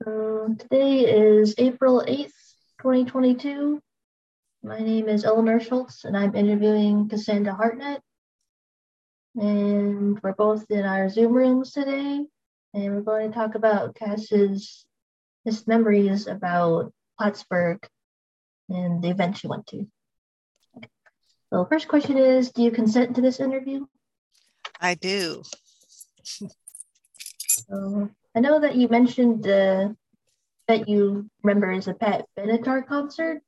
Today is April 8th, 2022. My name is Eleanor Schultz, and I'm interviewing Cassandra Hartnett. And we're both in our Zoom rooms today, and we're going to talk about Cass's memories about Plattsburgh and the event she went to. Okay. So the first question is, do you consent to this interview? I do. So I know that you mentioned that you remember is a Pat Benatar concert.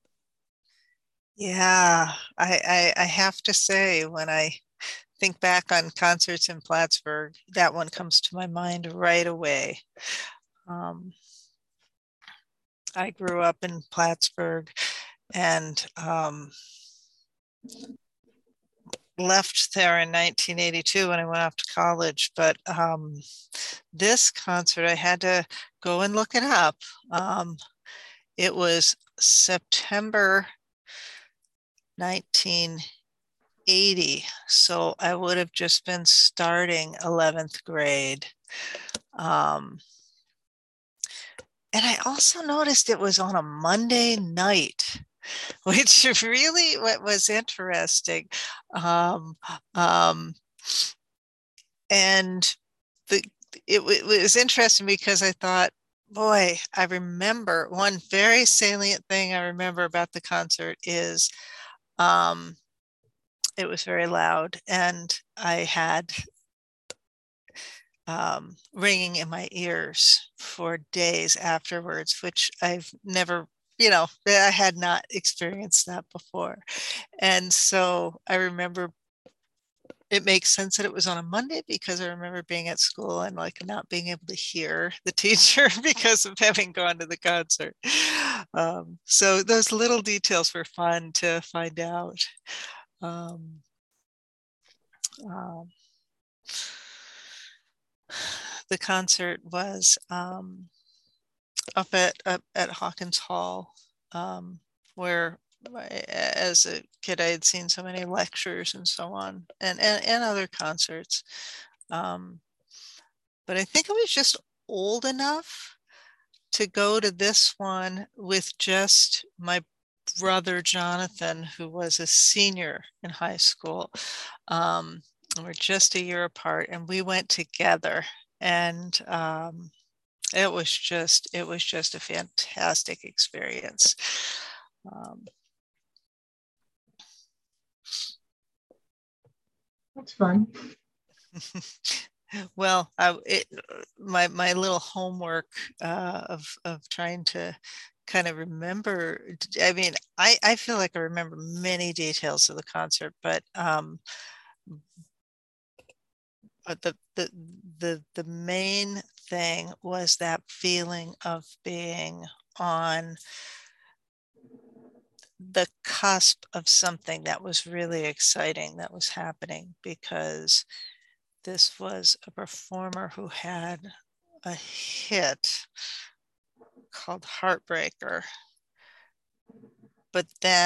Yeah, I have to say, when I think back on concerts in Plattsburgh, that one comes to my mind right away. I grew up in Plattsburgh and left there in 1982 when I went off to college. But this concert, I had to go and look it up. It was September 1980. So I would have just been starting 11th grade. And I also noticed it was on a Monday night, which really was interesting. And it was interesting because I thought, boy, I remember one very salient thing I remember about the concert is it was very loud, and I had ringing in my ears for days afterwards, which I've never, I had not experienced that before. And so I remember it makes sense that it was on a Monday because I remember being at school and like not being able to hear the teacher because of having gone to the concert. So those little details were fun to find out. Um, um, the concert was up at Hawkins Hall, where as a kid I had seen so many lectures and so on, and other concerts. But I think I was just old enough to go to this one with just my brother Jonathan, who was a senior in high school. We're just a year apart, and we went together, and it was just a fantastic experience. That's fun. Well, my little homework of trying to kind of remember. I mean, I feel like I remember many details of the concert, but the main thing was that feeling of being on the cusp of something that was really exciting that was happening, because this was a performer who had a hit called Heartbreaker. But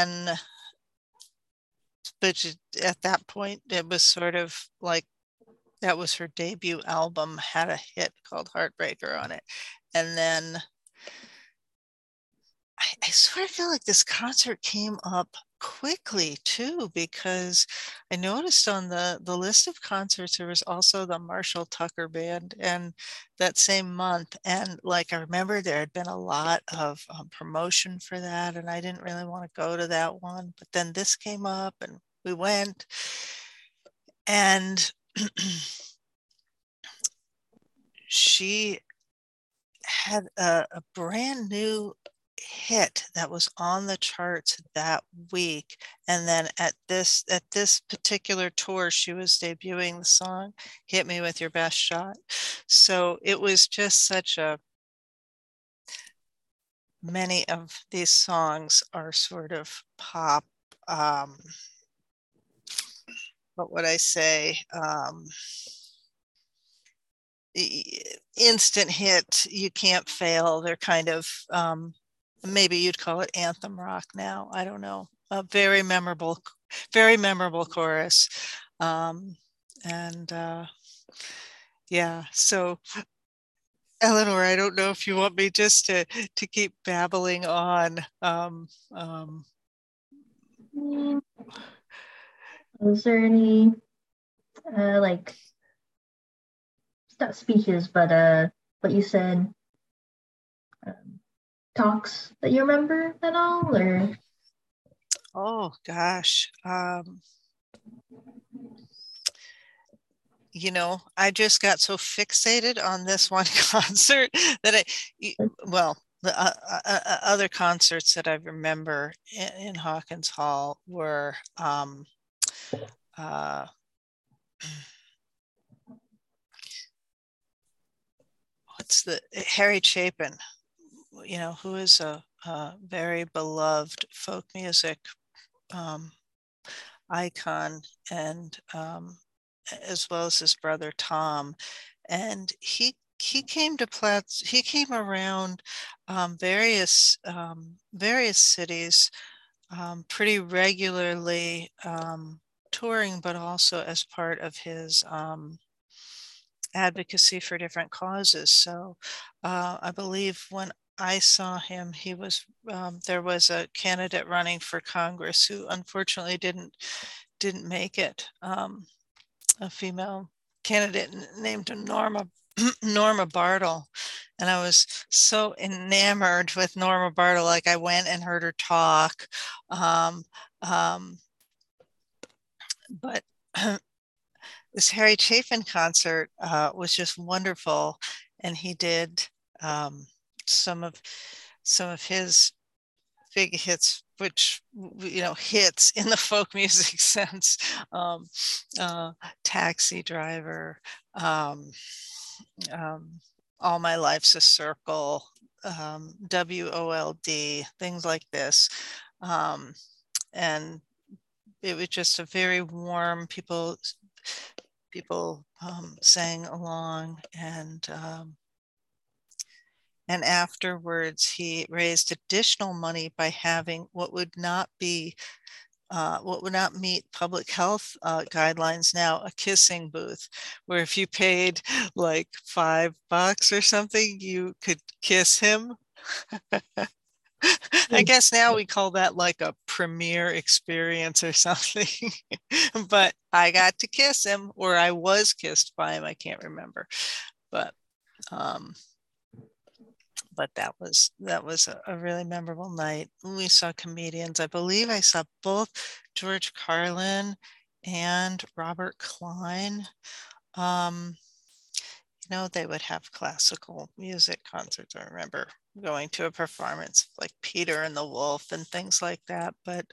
at that point, it was sort of like that was her debut album, had a hit called Heartbreaker on it. And then I sort of feel like this concert came up quickly too, because I noticed on the list of concerts there was also the Marshall Tucker Band, and that same month, and like I remember there had been a lot of promotion for that, and I didn't really want to go to that one, but then this came up and we went, and she had a brand new hit that was on the charts that week, and then at this particular tour she was debuting the song Hit Me With Your Best Shot. So it was just such a, many of these songs are sort of pop, what would I say, instant hit, you can't fail. They're kind of maybe you'd call it anthem rock now. I don't know. A very memorable chorus. And yeah, so Eleanor, I don't know if you want me just to keep babbling on. Was there any like not speeches, but what you said, um, talks that you remember at all, or? Oh gosh. I just got so fixated on this one concert that well, the other concerts that I remember in Hawkins Hall were uh, what's the Harry Chapin, who is a very beloved folk music icon, and as well as his brother Tom. And he came to Platts. He came around various cities pretty regularly, touring, but also as part of his advocacy for different causes. So I believe when I saw him, he was there was a candidate running for Congress who unfortunately didn't make it. A female candidate named Norma Bartle. And I was so enamored with Norma Bartle. Like I went and heard her talk. Um, um, but this Harry Chapin concert was just wonderful. And he did some of his big hits, which hits in the folk music sense. Taxi Driver, um, All My Life's a Circle, WOLD, things like this. And it was just a very warm, people sang along, and afterwards he raised additional money by having what would not meet public health guidelines now, a kissing booth, where if you paid like $5 or something, you could kiss him. I guess now we call that like a premiere experience or something. But I got to kiss him, or I was kissed by him. I can't remember. But that was a really memorable night. We saw comedians. I believe I saw both George Carlin and Robert Klein. They would have classical music concerts. I remember going to a performance like Peter and the Wolf and things like that. But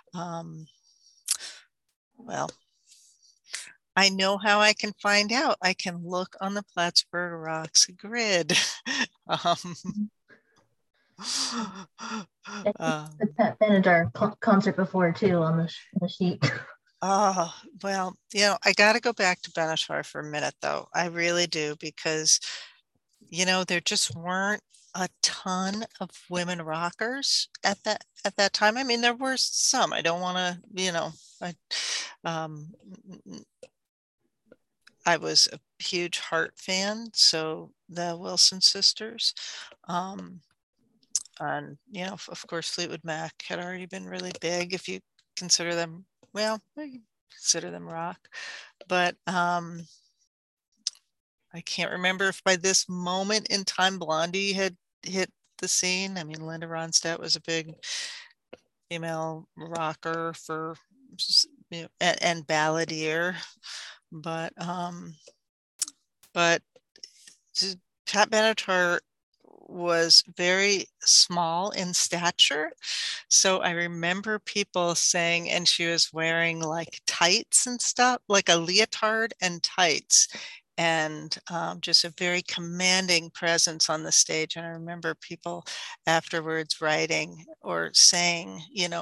well, I know how I can find out. I can look on the Plattsburgh Rocks grid. The Pat Benatar concert before too on the sheet. Oh, well, I got to go back to Benatar for a minute though. I really do, because, there just weren't a ton of women rockers at that time. I mean, there were some. I don't want to, I was a huge Heart fan, so the Wilson sisters. And, of course, Fleetwood Mac had already been really big, if you consider them, well, consider them rock. But I can't remember if by this moment in time Blondie had hit the scene. I mean, Linda Ronstadt was a big female rocker for, and balladeer, but Pat Benatar was very small in stature. So I remember people saying, and she was wearing like tights and stuff, like a leotard and tights, and just a very commanding presence on the stage. And I remember people afterwards writing or saying,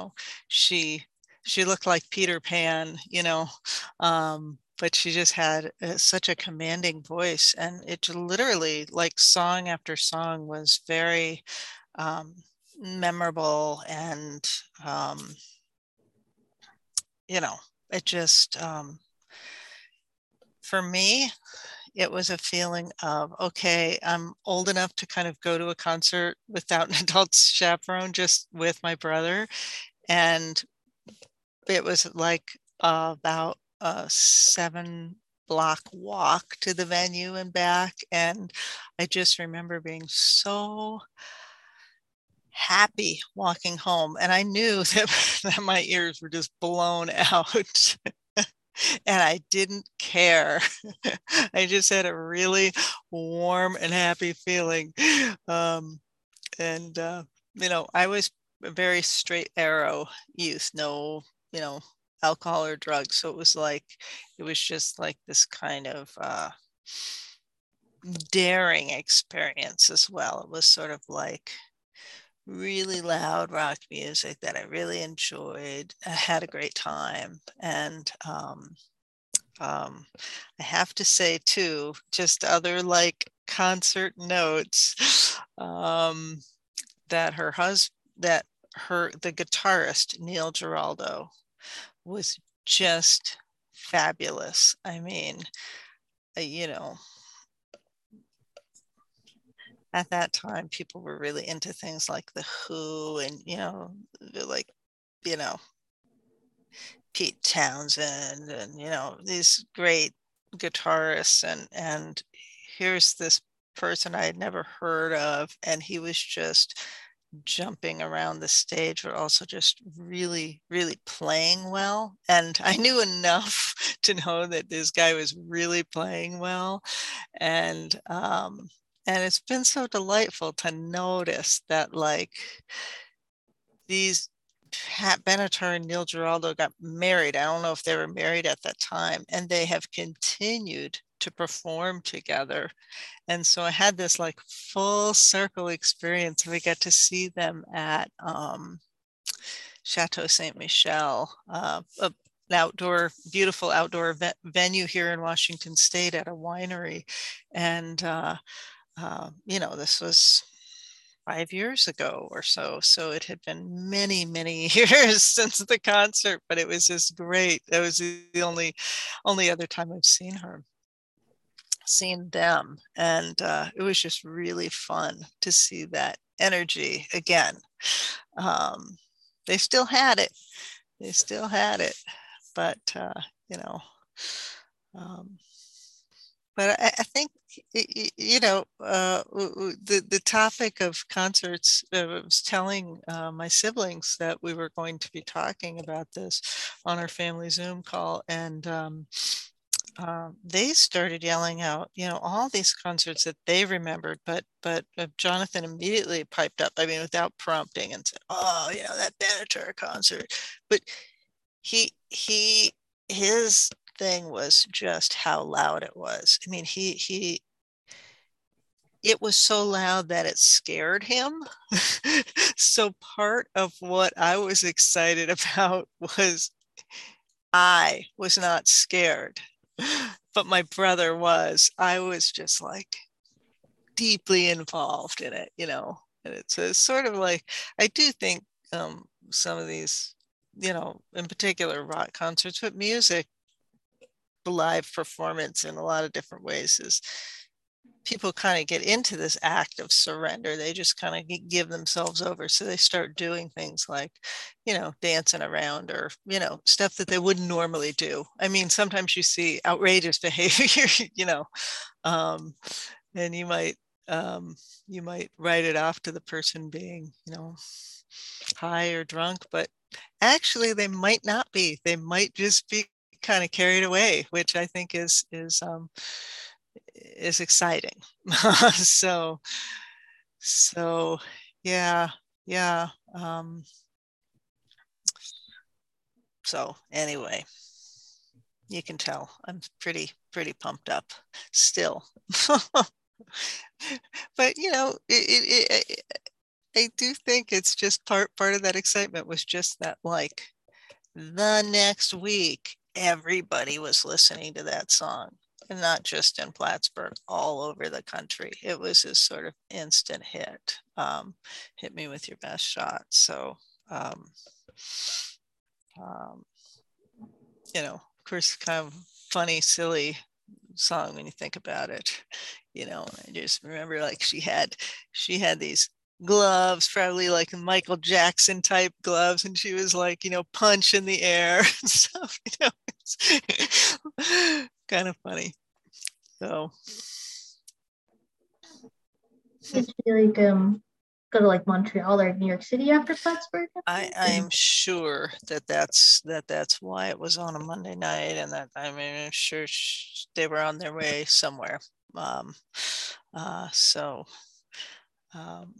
she looked like Peter Pan, but she just had such a commanding voice, and it literally, like song after song, was very memorable, and it just for me, it was a feeling of, okay, I'm old enough to kind of go to a concert without an adult chaperone, just with my brother. And it was like about a 7 block walk to the venue and back. And I just remember being so happy walking home. And I knew that my ears were just blown out. And I didn't care. I just had a really warm and happy feeling. And I was a very straight arrow youth, no, alcohol or drugs. So it was just like this kind of daring experience as well. It was sort of like really loud rock music that I really enjoyed. I had a great time. And I have to say too, just other like concert notes, that the guitarist Neil Giraldo was just fabulous. I mean, you know, at that time people were really into things like the Who and like you know Pete Townsend and these great guitarists, and here's this person I had never heard of, and he was just jumping around the stage, but also just really, really playing well. And I knew enough to know that this guy was really playing well. And it's been so delightful to notice that like these Pat Benatar and Neil Giraldo got married. I don't know if they were married at that time, and they have continued to perform together. And so I had this like full circle experience. We got to see them at Chateau Saint Michel, an beautiful outdoor venue here in Washington State at a winery. And, this was 5 years ago or so. So it had been many, many years since the concert, but it was just great. That was the only other time I've seen them. And it was just really fun to see that energy again. Um, they still had it. They still had it. But, um, but I think the topic of concerts. I was telling my siblings that we were going to be talking about this on our family Zoom call, and they started yelling out, all these concerts that they remembered. But Jonathan immediately piped up. I mean, without prompting, and said, "Oh, that Benatar concert." But his thing was just how loud it was. I mean, it was so loud that it scared him. So part of what I was excited about was I was not scared, but my brother was. I was just like deeply involved in it, and it's sort of like, I do think some of these, in particular rock concerts, but music, live performance in a lot of different ways is people kind of get into this act of surrender. They just kind of give themselves over. So they start doing things like, dancing around or, stuff that they wouldn't normally do. I mean, sometimes you see outrageous behavior, um, and you might write it off to the person being, high or drunk, but actually they might not be. They might just be kind of carried away, which I think is exciting. so so yeah, yeah. So anyway, you can tell I'm pretty pumped up still. But I do think it's just part of that excitement was just that, like, the next week everybody was listening to that song, and not just in Plattsburgh, all over the country. It was this sort of instant hit. Hit me with your best shot. So of course, kind of funny, silly song when you think about it, you know. I just remember like she had these gloves, probably like Michael Jackson type gloves, and she was like, you know, punch in the air and stuff, you know. It's kind of funny. So Did you like go to like Montreal or New York City after Plattsburgh? I'm sure that's why it was on a Monday night, and that I mean, I'm sure they were on their way somewhere. Um, so um,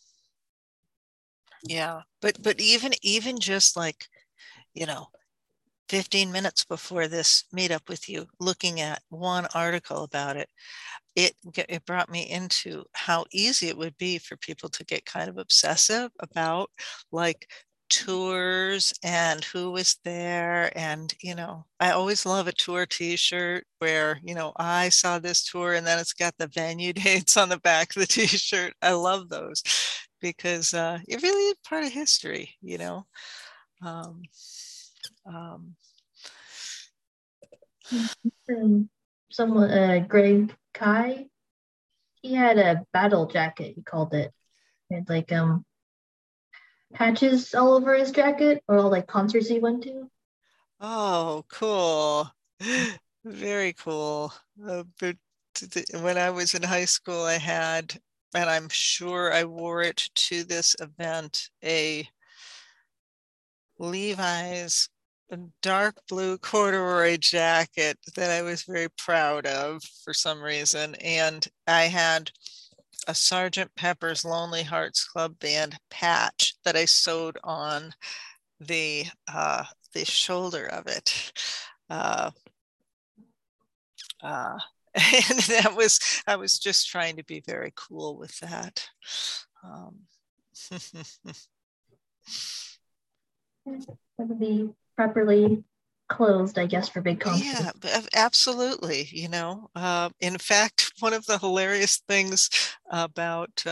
yeah, but even just like, you know, 15 minutes before this meetup with you, looking at one article about it, it brought me into how easy it would be for people to get kind of obsessive about like tours and who was there. And, you know, I always love a tour t-shirt where, you know, I saw this tour and then it's got the venue dates on the back of the t-shirt. I love those because it really is part of history, you know. Um, um, Someone, Greg Kai, he had a battle jacket, he called it. It had like patches all over his jacket, or all like concerts he went to. oh, cool. Very cool. But when I was in high school, I had, and I'm sure I wore it to this event, a Levi's dark blue corduroy jacket that I was very proud of for some reason. And I had a Sergeant Pepper's Lonely Hearts Club Band patch that I sewed on the shoulder of it. Uh, uh, and that was, I was just trying to be very cool with that. Um, That would be properly closed, I guess, for big yeah, concerts. absolutely. You know, in fact, one of the hilarious things about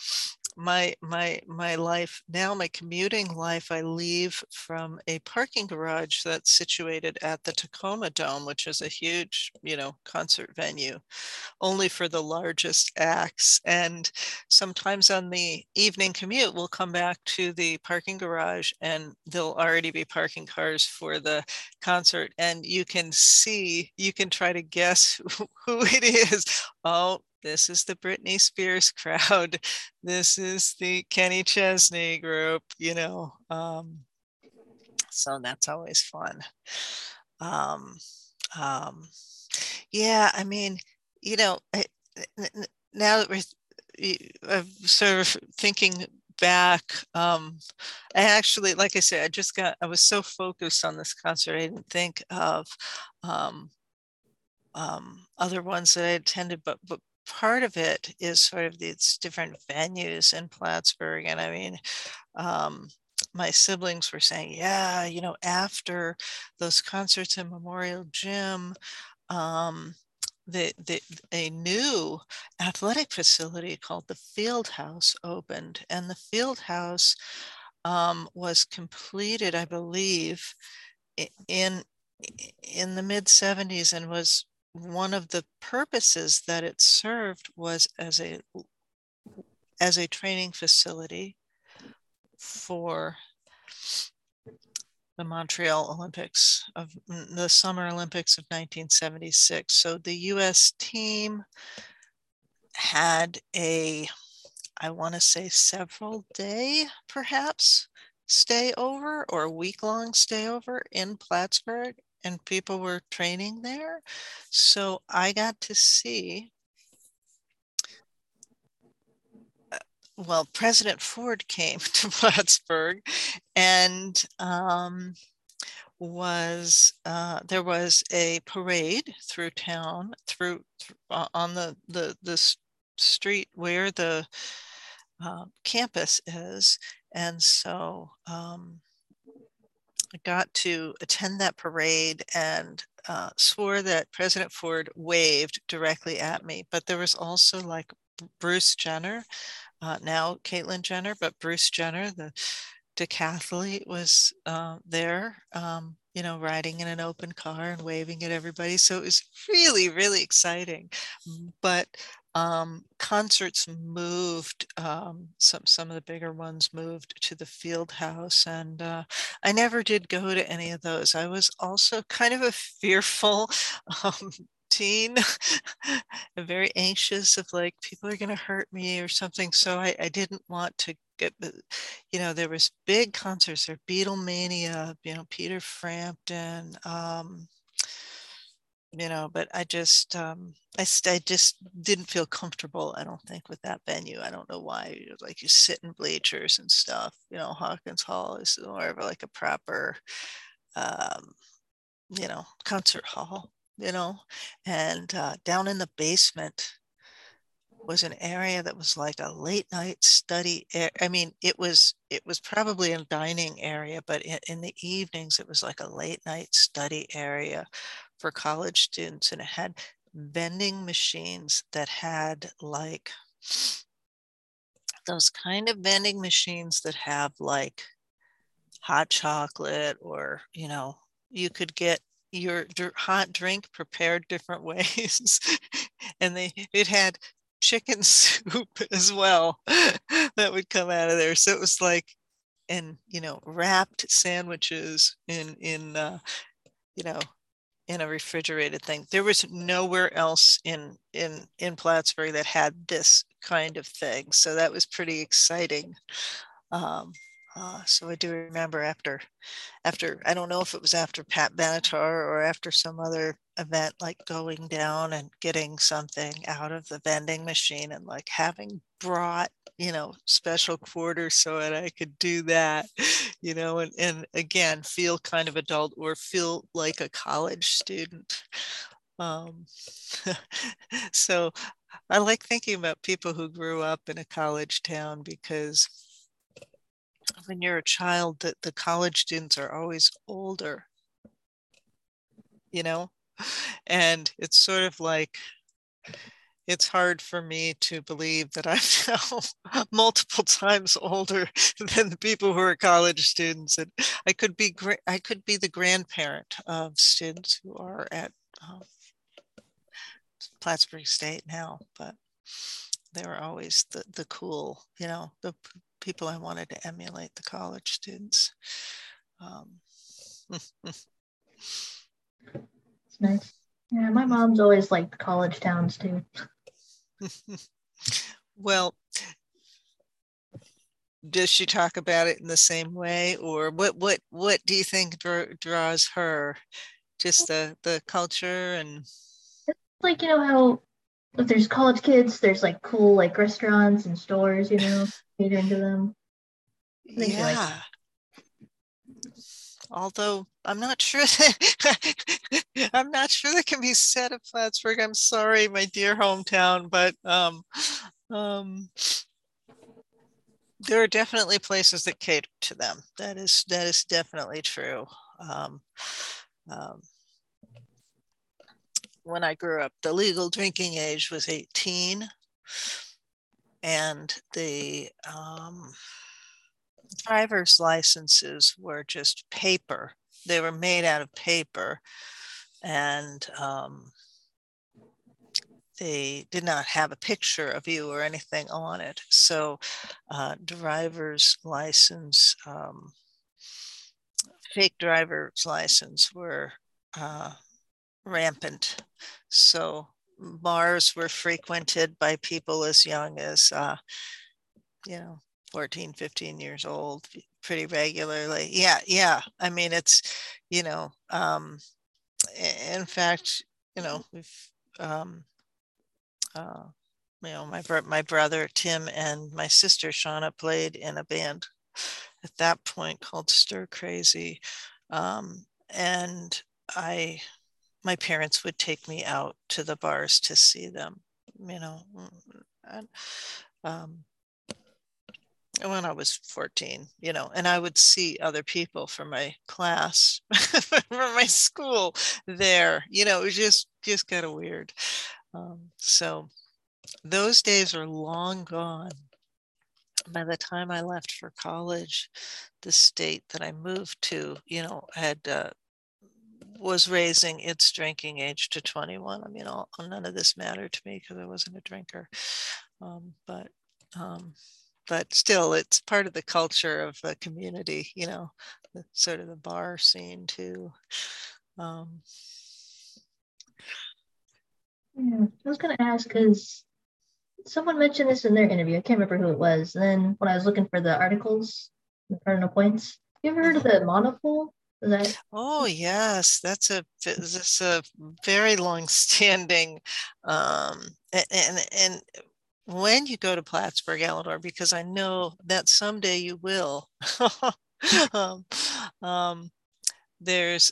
my life now, my commuting life, I leave from a parking garage that's situated at the Tacoma Dome, which is a huge, you know, concert venue, only for the largest acts. And sometimes on the evening commute, we'll come back to the parking garage and there'll already be parking cars for the concert. And you can see, you can try to guess who it is. Oh, this is the Britney Spears crowd. This is the Kenny Chesney group, you know. So that's always fun. Um, um, yeah, I mean, you know, now that I'm sort of thinking back, I actually, like I said, I was so focused on this concert, I didn't think of um, other ones that I attended, but part of it is sort of these different venues in Plattsburgh. And I mean, um, my siblings were saying, yeah, you know, after those concerts in Memorial Gym, um, the a new athletic facility called the Field House opened, and the Field House was completed, I believe, in the mid 70s, and was one of the purposes that it served was as a training facility for the Montreal Olympics of the Summer Olympics of 1976. So the US team had I want to say several day, perhaps, stay over or a week-long stay over in Plattsburgh, and people were training there. So I got to see, well, President Ford came to Plattsburgh, and there was a parade through town, on the street where the campus is. And so I got to attend that parade and swore that President Ford waved directly at me. But there was also like Bruce Jenner, now Caitlyn Jenner, but Bruce Jenner, the decathlete, was there. riding in an open car and waving at everybody. So it was really, really exciting. But concerts moved, some of the bigger ones moved to the field house, and I never did go to any of those. I was also kind of a fearful teen and very anxious of like people are going to hurt me or something. So I didn't want to get, there was big concerts there, Beatlemania, Peter Frampton, but I just didn't feel comfortable, I don't think, with that venue. I don't know why. Like you sit in bleachers and stuff. Hawkins Hall is more of like a proper um, concert hall, and down in the basement was an area that was like a late night study. I mean, it was probably a dining area, but in the evenings, it was like a late night study area for college students. And it had vending machines that had like those kind of vending machines that have like hot chocolate, or, you could get your hot drink prepared different ways. And it had chicken soup as well that would come out of there. So it was like, and wrapped sandwiches you know in a refrigerated thing. There was nowhere else in Plattsburgh that had this kind of thing. So that was pretty exciting. Um, so I do remember after I don't know if it was after Pat Benatar or after some other event, like going down and getting something out of the vending machine and like having brought, special quarters so that I could do that, and again, feel kind of adult or feel like a college student. Um, so I like thinking about people who grew up in a college town, because when you're a child, the college students are always older, you know? And it's sort of like, it's hard for me to believe that I'm now multiple times older than the people who are college students. And I could be the grandparent of students who are at Plattsburgh State now, but they were always the cool, the people I wanted to emulate, the college students. It's nice. Yeah, my mom's always liked college towns too. Well, does she talk about it in the same way, or what do you think draws her? Just the culture and It's like, how if there's college kids, there's like cool like restaurants and stores, catering to them. I think she likes yeah. Although I'm not sure that I'm not sure that can be said of Plattsburgh. I'm sorry, my dear hometown, but um, there are definitely places that cater to them. That is definitely true. Um, um, when I grew up, the legal drinking age was 18, and the driver's licenses were just paper. They were made out of paper, and they did not have a picture of you or anything on it. So driver's license, fake driver's license were rampant. So bars were frequented by people as young as, 14, 15 years old, pretty regularly. Yeah, yeah. I mean, it's, in fact, we've, uh, my brother Tim and my sister Shauna played in a band at that point called Stir Crazy, and my parents would take me out to the bars to see them, and, when I was 14, and I would see other people from my class, from my school there, it was just kind of weird. So those days are long gone. By the time I left for college, the state that I moved to, had was raising its drinking age to 21. I mean, none of this mattered to me because I wasn't a drinker. But still, it's part of the culture of the community, you know, sort of the bar scene too. Yeah, I was gonna ask because someone mentioned this in their interview. I can't remember who it was. And then when I was looking for the articles, the cardinal points, you ever heard of the monopole? Is that? Oh yes, that's a very long-standing, and when you go to Plattsburgh, Eleanor, because I know that someday you will. um, um, there's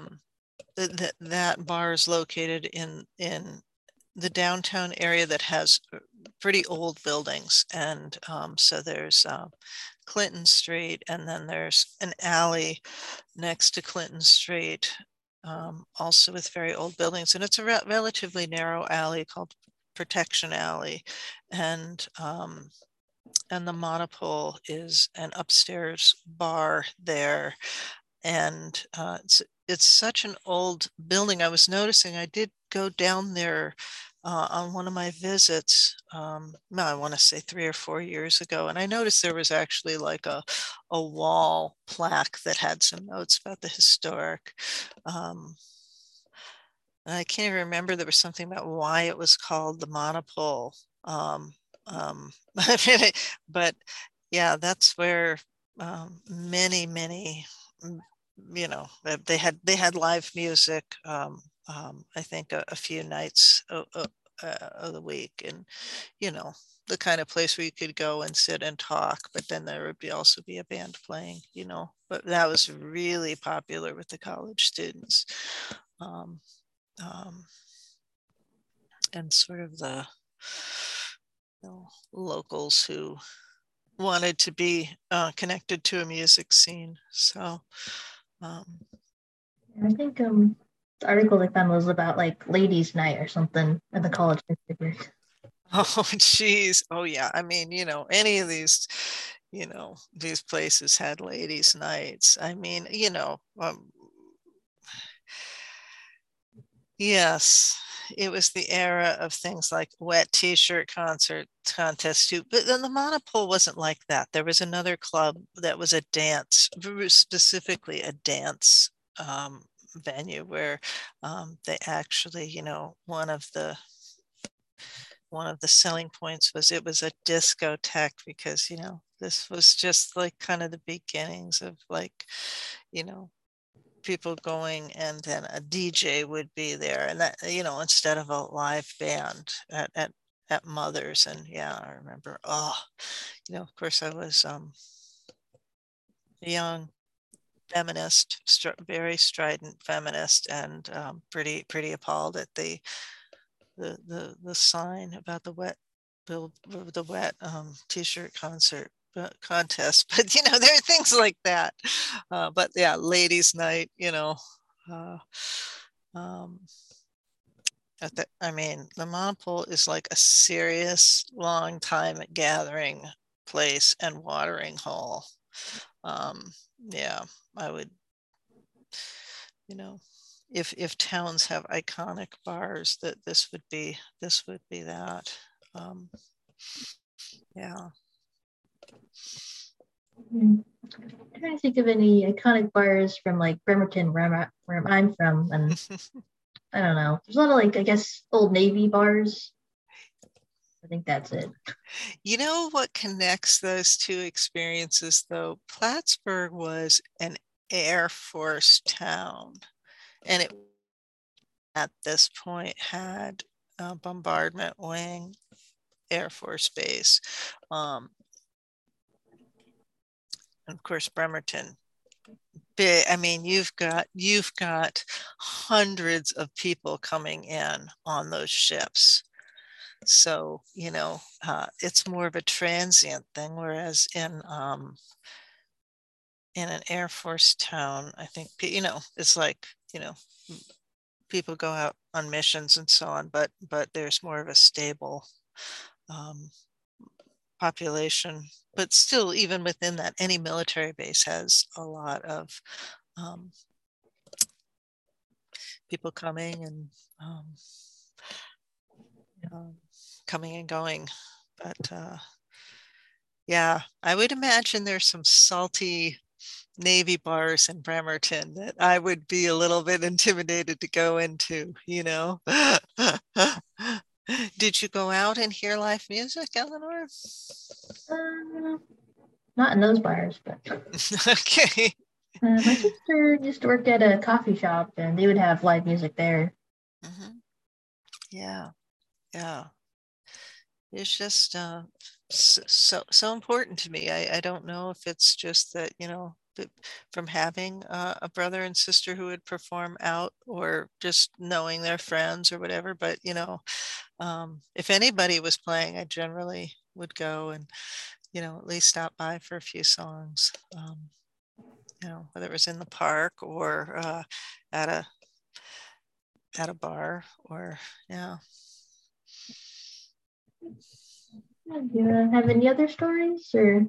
that bar is located in the downtown area that has pretty old buildings, and so there's Clinton Street, and then there's an alley next to Clinton Street, also with very old buildings, and it's a relatively narrow alley called Protection Alley, and the Monopole is an upstairs bar there, and it's such an old building. I was noticing I did go down there on one of my visits. I want to say 3 or 4 years ago, and I noticed there was actually like a wall plaque that had some notes about the historic. I can't even remember. There was something about why it was called the Monopole. But yeah, that's where many you know, they had live music. I think a few nights of the week, and you know, the kind of place where you could go and sit and talk, but then there would also be a band playing, you know. But that was really popular with the college students, um, um, and sort of the, locals who wanted to be connected to a music scene. So I think the article I found was about like ladies' night or something at the college district. oh geez, oh yeah, I mean, any of these places had ladies nights. I mean, yes, it was the era of things like wet t-shirt contest too. But then the Monopole wasn't like that. There was another club that was a dance, specifically a dance venue where they actually, one of the selling points was it was a discotheque, because this was just like kind of the beginnings of, like, you know people going, and then a DJ would be there, and that, instead of a live band at Mother's. And yeah, I remember, of course I was a young feminist, very strident feminist, and pretty appalled at the sign about the wet t-shirt contest. But there are things like that. But yeah, ladies night, uh, um, I mean, the Monopole is like a serious long time gathering place and watering hole. Yeah, I would, you know if towns have iconic bars, that this would be that. um yeah. I'm trying to think of any iconic bars from like Bremerton, where I'm from, and I don't know. There's a lot of like I guess old Navy bars. I think that's it. You know what connects those two experiences, though? Plattsburgh was an Air Force town, and it at this point had a bombardment wing Air Force base. And of course, Bremerton. I mean, you've got hundreds of people coming in on those ships. So, it's more of a transient thing, whereas in an Air Force town, I think, it's like, people go out on missions and so on, but there's more of a stable um, population. But still, even within that, any military base has a lot of um, people coming and coming and going. But yeah, I would imagine there's some salty Navy bars in Bremerton that I would be a little bit intimidated to go into, you know. Did you go out and hear live music, Eleanor? Not in those bars, but okay. my sister used to work at a coffee shop, and they would have live music there. Mm-hmm. Yeah, yeah. It's just so important to me. I don't know if it's just that, you know, from having a brother and sister who would perform out, or just knowing their friends or whatever. But you know, if anybody was playing, I generally would go and, you know, at least stop by for a few songs. You know, whether it was in the park or at a bar, or yeah. Do you have any other stories, or?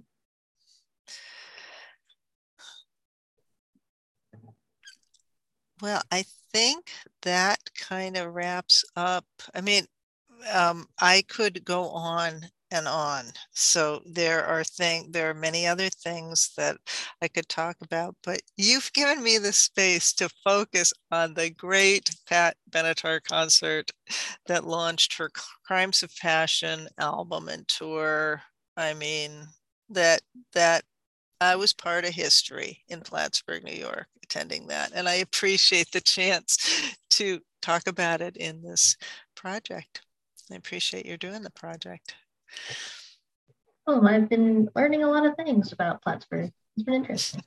Well, I think that kind of wraps up. I mean, I could go on and on. So there are many other things that I could talk about, but you've given me the space to focus on the great Pat Benatar concert that launched her Crimes of Passion album and tour. I mean, that I was part of history in Plattsburgh, New York, attending that. And I appreciate the chance to talk about it in this project. I appreciate you doing the project. Oh, I've been learning a lot of things about Plattsburgh. It's been interesting.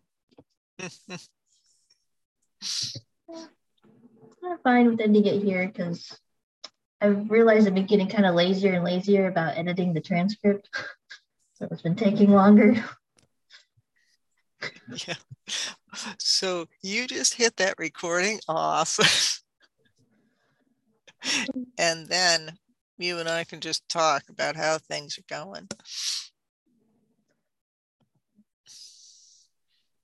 I'm fine with ending it here because I've realized I've been getting kind of lazier and lazier about editing the transcript. So it's been taking longer. Yeah. So you just hit that recording off. And then you and I can just talk about how things are going.